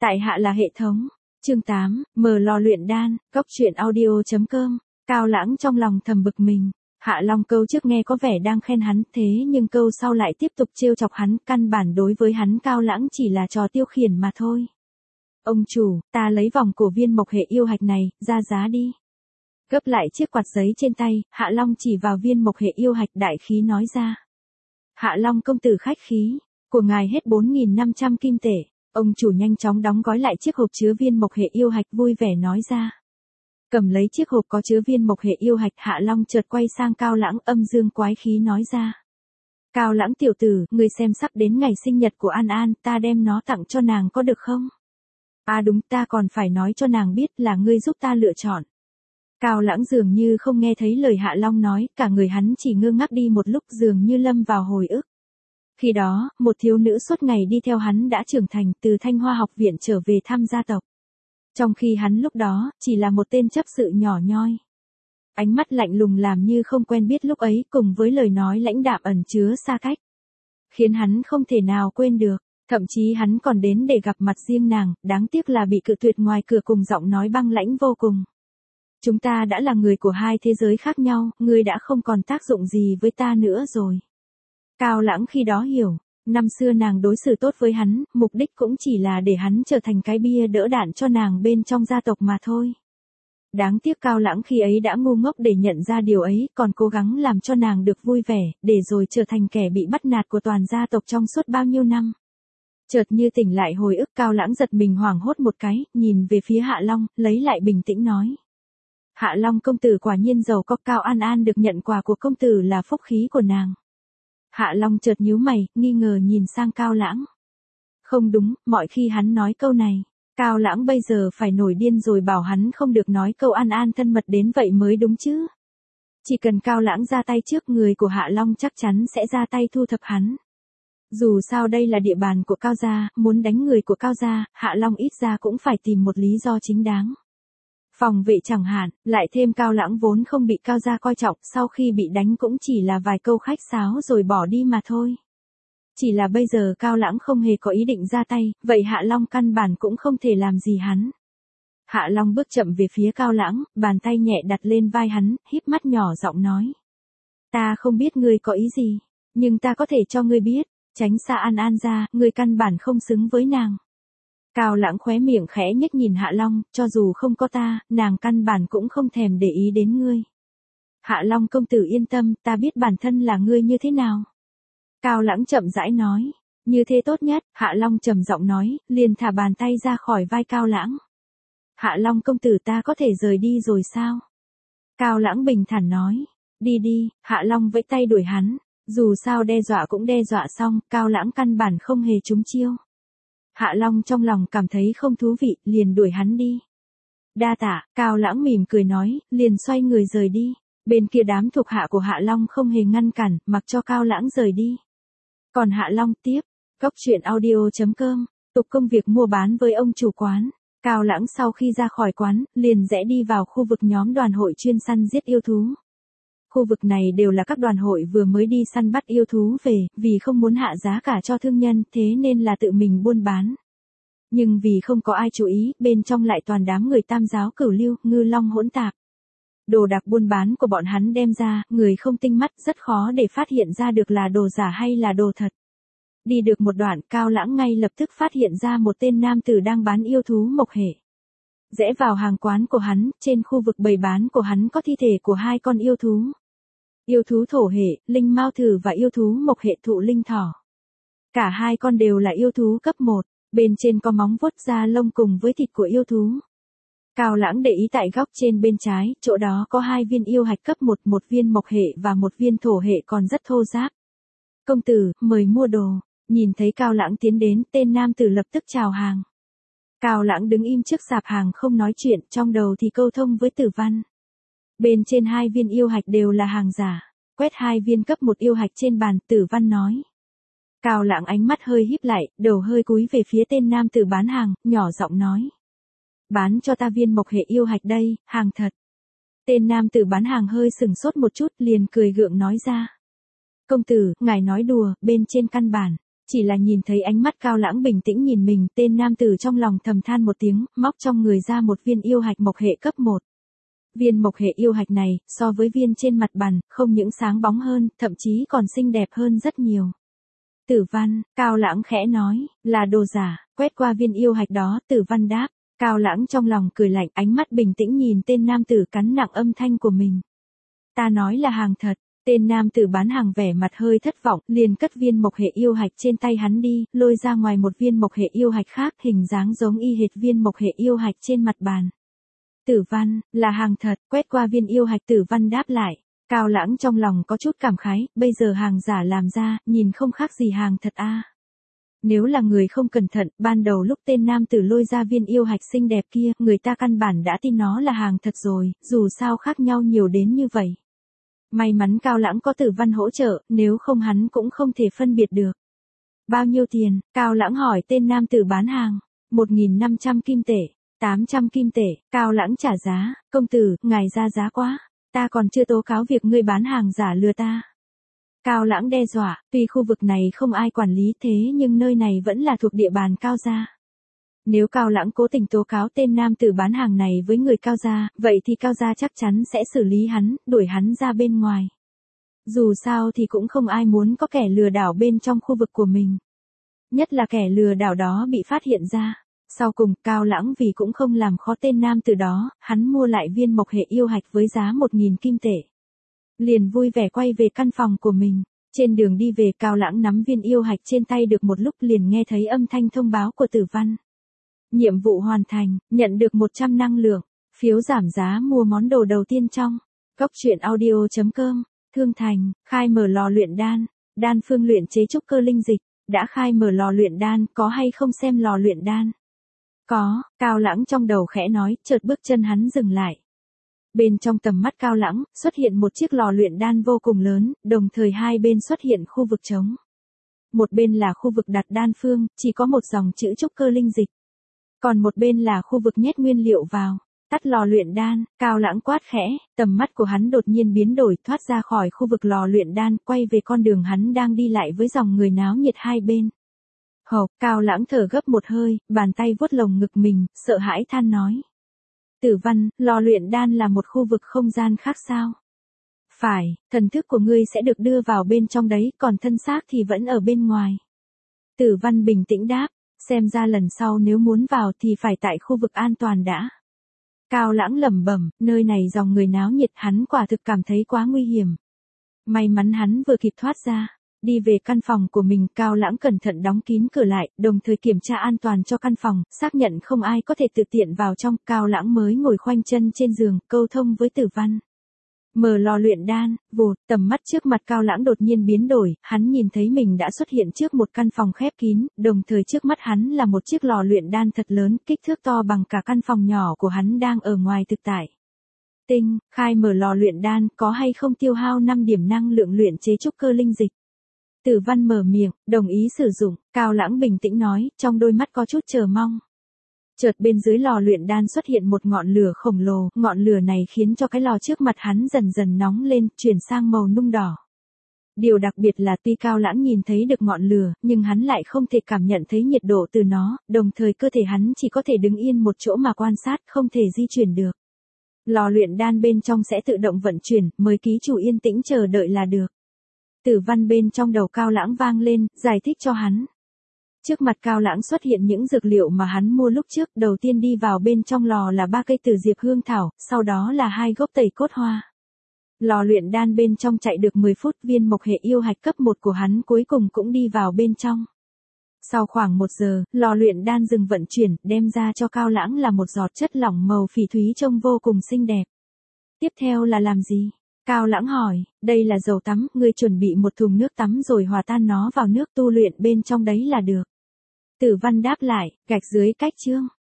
Tại hạ là hệ thống. Chương 8, mở lò luyện đan, cốc truyện audio.com. Cao Lãng trong lòng thầm bực mình. Hạ Long câu trước nghe có vẻ đang khen hắn, thế nhưng câu sau lại tiếp tục trêu chọc hắn, căn bản đối với hắn Cao Lãng chỉ là trò tiêu khiển mà thôi. Ông chủ, ta lấy vòng cổ viên mộc hệ yêu hạch này, ra giá đi. Gấp lại chiếc quạt giấy trên tay, Hạ Long chỉ vào viên mộc hệ yêu hạch đại khí nói ra. Hạ Long công tử khách khí, của ngài hết 4.500 kim tệ. Ông chủ nhanh chóng đóng gói lại chiếc hộp chứa viên mộc hệ yêu hạch vui vẻ nói ra. Cầm lấy chiếc hộp có chứa viên mộc hệ yêu hạch, Hạ Long chợt quay sang Cao Lãng âm dương quái khí nói ra. Cao Lãng tiểu tử, ngươi xem sắp đến ngày sinh nhật của An An, ta đem nó tặng cho nàng có được không? À đúng, ta còn phải nói cho nàng biết là ngươi giúp ta lựa chọn. Cao Lãng dường như không nghe thấy lời Hạ Long nói, cả người hắn chỉ ngơ ngác đi một lúc dường như lâm vào hồi ức. Khi đó, một thiếu nữ suốt ngày đi theo hắn đã trưởng thành từ Thanh Hoa học viện trở về thăm gia tộc. Trong khi hắn lúc đó, chỉ là một tên chấp sự nhỏ nhoi. Ánh mắt lạnh lùng làm như không quen biết lúc ấy cùng với lời nói lãnh đạm ẩn chứa xa cách. Khiến hắn không thể nào quên được, thậm chí hắn còn đến để gặp mặt riêng nàng, đáng tiếc là bị cự tuyệt ngoài cửa cùng giọng nói băng lãnh vô cùng. Chúng ta đã là người của hai thế giới khác nhau, ngươi đã không còn tác dụng gì với ta nữa rồi. Cao Lãng khi đó hiểu, năm xưa nàng đối xử tốt với hắn, mục đích cũng chỉ là để hắn trở thành cái bia đỡ đạn cho nàng bên trong gia tộc mà thôi. Đáng tiếc Cao Lãng khi ấy đã ngu ngốc để nhận ra điều ấy, còn cố gắng làm cho nàng được vui vẻ, để rồi trở thành kẻ bị bắt nạt của toàn gia tộc trong suốt bao nhiêu năm. Chợt như tỉnh lại hồi ức, Cao Lãng giật mình hoảng hốt một cái, nhìn về phía Hạ Long, lấy lại bình tĩnh nói. Hạ Long công tử quả nhiên giàu có, Cao An An được nhận quà của công tử là phúc khí của nàng. Hạ Long chợt nhíu mày, nghi ngờ nhìn sang Cao Lãng. Không đúng, mọi khi hắn nói câu này, Cao Lãng bây giờ phải nổi điên rồi bảo hắn không được nói câu An An thân mật đến vậy mới đúng chứ. Chỉ cần Cao Lãng ra tay trước, người của Hạ Long chắc chắn sẽ ra tay thu thập hắn. Dù sao đây là địa bàn của Cao gia, muốn đánh người của Cao gia, Hạ Long ít ra cũng phải tìm một lý do chính đáng. Phòng vệ chẳng hạn, lại thêm Cao Lãng vốn không bị Cao gia coi trọng, sau khi bị đánh cũng chỉ là vài câu khách sáo rồi bỏ đi mà thôi. Chỉ là bây giờ Cao Lãng không hề có ý định ra tay, vậy Hạ Long căn bản cũng không thể làm gì hắn. Hạ Long bước chậm về phía Cao Lãng, bàn tay nhẹ đặt lên vai hắn, híp mắt nhỏ giọng nói. Ta không biết ngươi có ý gì, nhưng ta có thể cho ngươi biết, tránh xa An An ra, ngươi căn bản không xứng với nàng. Cao Lãng khóe miệng khẽ nhếch nhìn Hạ Long, cho dù không có ta, nàng căn bản cũng không thèm để ý đến ngươi. Hạ Long công tử yên tâm, ta biết bản thân là ngươi như thế nào. Cao Lãng chậm rãi nói, như thế tốt nhất, Hạ Long trầm giọng nói, liền thả bàn tay ra khỏi vai Cao Lãng. Hạ Long công tử ta có thể rời đi rồi sao? Cao Lãng bình thản nói, đi đi, Hạ Long vẫy tay đuổi hắn, dù sao đe dọa cũng đe dọa xong, Cao Lãng căn bản không hề trúng chiêu. Hạ Long trong lòng cảm thấy không thú vị, liền đuổi hắn đi. Đa tạ, Cao Lãng mỉm cười nói, liền xoay người rời đi. Bên kia đám thuộc hạ của Hạ Long không hề ngăn cản, mặc cho Cao Lãng rời đi. Còn Hạ Long tiếp, cốc truyện audio.com, tục công việc mua bán với ông chủ quán. Cao Lãng sau khi ra khỏi quán, liền rẽ đi vào khu vực nhóm đoàn hội chuyên săn giết yêu thú. Khu vực này đều là các đoàn hội vừa mới đi săn bắt yêu thú về, vì không muốn hạ giá cả cho thương nhân, thế nên là tự mình buôn bán. Nhưng vì không có ai chú ý, bên trong lại toàn đám người Tam giáo Cửu Lưu, Ngư Long hỗn tạp. Đồ đạc buôn bán của bọn hắn đem ra, người không tinh mắt rất khó để phát hiện ra được là đồ giả hay là đồ thật. Đi được một đoạn, Cao Lãng ngay lập tức phát hiện ra một tên nam tử đang bán yêu thú mộc hệ. Rẽ vào hàng quán của hắn, trên khu vực bày bán của hắn có thi thể của hai con yêu thú. Yêu thú thổ hệ, linh mao thử và yêu thú mộc hệ thụ linh thỏ. Cả hai con đều là yêu thú cấp 1, bên trên có móng vuốt da lông cùng với thịt của yêu thú. Cao Lãng để ý tại góc trên bên trái, chỗ đó có 2 viên yêu hạch cấp 1, một viên mộc hệ và một viên thổ hệ còn rất thô ráp. Công tử, mời mua đồ. Nhìn thấy Cao Lãng tiến đến, tên nam tử lập tức chào hàng. Cao Lãng đứng im trước sạp hàng không nói chuyện, trong đầu thì câu thông với Tử Văn. Bên trên 2 viên yêu hạch đều là hàng giả. Quét 2 viên cấp 1 yêu hạch trên bàn, Tử Văn nói. Cao Lãng ánh mắt hơi híp lại, đầu hơi cúi về phía tên nam tử bán hàng, nhỏ giọng nói. Bán cho ta viên mộc hệ yêu hạch đây, hàng thật. Tên nam tử bán hàng hơi sừng sốt một chút, liền cười gượng nói ra. Công tử, ngài nói đùa, bên trên căn bản, chỉ là nhìn thấy ánh mắt Cao Lãng bình tĩnh nhìn mình, tên nam tử trong lòng thầm than một tiếng, móc trong người ra một viên yêu hạch mộc hệ cấp 1. Viên mộc hệ yêu hạch này, so với viên trên mặt bàn, không những sáng bóng hơn, thậm chí còn xinh đẹp hơn rất nhiều. Tử Văn, Cao Lãng khẽ nói, là đồ giả, quét qua viên yêu hạch đó, Tử Văn đáp. Cao Lãng trong lòng cười lạnh, ánh mắt bình tĩnh nhìn tên nam tử cắn nặng âm thanh của mình. Ta nói là hàng thật. Tên nam tử bán hàng vẻ mặt hơi thất vọng, liền cất viên mộc hệ yêu hạch trên tay hắn đi, lôi ra ngoài một viên mộc hệ yêu hạch khác, hình dáng giống y hệt viên mộc hệ yêu hạch trên mặt bàn. Tử Văn, là hàng thật, quét qua viên yêu hạch Tử Văn đáp lại. Cao Lãng trong lòng có chút cảm khái, bây giờ hàng giả làm ra, nhìn không khác gì hàng thật a. Nếu là người không cẩn thận, ban đầu lúc tên nam tử lôi ra viên yêu hạch xinh đẹp kia, người ta căn bản đã tin nó là hàng thật rồi, dù sao khác nhau nhiều đến như vậy. May mắn Cao Lãng có Tử Văn hỗ trợ, nếu không hắn cũng không thể phân biệt được. Bao nhiêu tiền? Cao Lãng hỏi tên nam tử bán hàng. 1.500 kim tệ, 800 kim tệ, Cao Lãng trả giá, công tử, ngài ra giá quá, ta còn chưa tố cáo việc ngươi bán hàng giả lừa ta. Cao Lãng đe dọa, tuy khu vực này không ai quản lý thế nhưng nơi này vẫn là thuộc địa bàn Cao gia. Nếu Cao Lãng cố tình tố cáo tên nam tử bán hàng này với người Cao gia, vậy thì Cao gia chắc chắn sẽ xử lý hắn, đuổi hắn ra bên ngoài. Dù sao thì cũng không ai muốn có kẻ lừa đảo bên trong khu vực của mình. Nhất là kẻ lừa đảo đó bị phát hiện ra. Sau cùng, Cao Lãng vì cũng không làm khó tên nam tử đó, hắn mua lại viên mộc hệ yêu hạch với giá 1.000 kim tệ. Liền vui vẻ quay về căn phòng của mình. Trên đường đi về, Cao Lãng nắm viên yêu hạch trên tay được một lúc liền nghe thấy âm thanh thông báo của Tử Văn. Nhiệm vụ hoàn thành, nhận được 100 năng lượng, phiếu giảm giá mua món đồ đầu tiên trong Cốc truyện audio.com. Thương Thành, khai mở lò luyện đan, đan phương luyện chế trúc cơ linh dịch, đã khai mở lò luyện đan, có hay không xem lò luyện đan? Có, Cao Lãng trong đầu khẽ nói, chợt bước chân hắn dừng lại. Bên trong tầm mắt Cao Lãng, xuất hiện một chiếc lò luyện đan vô cùng lớn, đồng thời hai bên xuất hiện khu vực trống. Một bên là khu vực đặt đan phương, chỉ có một dòng chữ trúc cơ linh dịch. Còn một bên là khu vực nhét nguyên liệu vào. Tắt lò luyện đan, Cao Lãng quát khẽ, tầm mắt của hắn đột nhiên biến đổi, thoát ra khỏi khu vực lò luyện đan, quay về con đường hắn đang đi lại với dòng người náo nhiệt hai bên. Hộc, Cao Lãng thở gấp một hơi, bàn tay vuốt lồng ngực mình, sợ hãi than nói. Tử Văn, lò luyện đan là một khu vực không gian khác sao? Phải, thần thức của ngươi sẽ được đưa vào bên trong đấy, còn thân xác thì vẫn ở bên ngoài. Tử Văn bình tĩnh đáp, xem ra lần sau nếu muốn vào thì phải tại khu vực an toàn đã. Cao Lãng lẩm bẩm, nơi này dòng người náo nhiệt, hắn quả thực cảm thấy quá nguy hiểm. May mắn hắn vừa kịp thoát ra. Đi về căn phòng của mình, Cao Lãng cẩn thận đóng kín cửa lại, đồng thời kiểm tra an toàn cho căn phòng, xác nhận không ai có thể tự tiện vào trong, Cao Lãng mới ngồi khoanh chân trên giường, câu thông với Tử Văn. Mở lò luyện đan, vụt, tầm mắt trước mặt Cao Lãng đột nhiên biến đổi, hắn nhìn thấy mình đã xuất hiện trước một căn phòng khép kín, đồng thời trước mắt hắn là một chiếc lò luyện đan thật lớn, kích thước to bằng cả căn phòng nhỏ của hắn đang ở ngoài thực tại. Tinh, khai mở lò luyện đan, có hay không tiêu hao 5 điểm năng lượng luyện chế trúc cơ linh dịch? Tử Văn mở miệng, đồng ý sử dụng, Cao Lãng bình tĩnh nói, trong đôi mắt có chút chờ mong. Chợt bên dưới lò luyện đan xuất hiện một ngọn lửa khổng lồ, ngọn lửa này khiến cho cái lò trước mặt hắn dần dần nóng lên, chuyển sang màu nung đỏ. Điều đặc biệt là tuy Cao Lãng nhìn thấy được ngọn lửa, nhưng hắn lại không thể cảm nhận thấy nhiệt độ từ nó, đồng thời cơ thể hắn chỉ có thể đứng yên một chỗ mà quan sát, không thể di chuyển được. Lò luyện đan bên trong sẽ tự động vận chuyển, mời ký chủ yên tĩnh chờ đợi là được. Tử Văn bên trong đầu Cao Lãng vang lên, giải thích cho hắn. Trước mặt Cao Lãng xuất hiện những dược liệu mà hắn mua lúc trước, đầu tiên đi vào bên trong lò là 3 cây tử diệp hương thảo, sau đó là 2 gốc tẩy cốt hoa. Lò luyện đan bên trong chạy được 10 phút, viên mộc hệ yêu hạch cấp 1 của hắn cuối cùng cũng đi vào bên trong. Sau khoảng 1 giờ, lò luyện đan dừng vận chuyển, đem ra cho Cao Lãng là một giọt chất lỏng màu phỉ thúy trông vô cùng xinh đẹp. Tiếp theo là làm gì? Cao Lãng hỏi, đây là dầu tắm, ngươi chuẩn bị một thùng nước tắm rồi hòa tan nó vào nước tu luyện bên trong đấy là được. Tử Văn đáp lại, gạch dưới cách chương.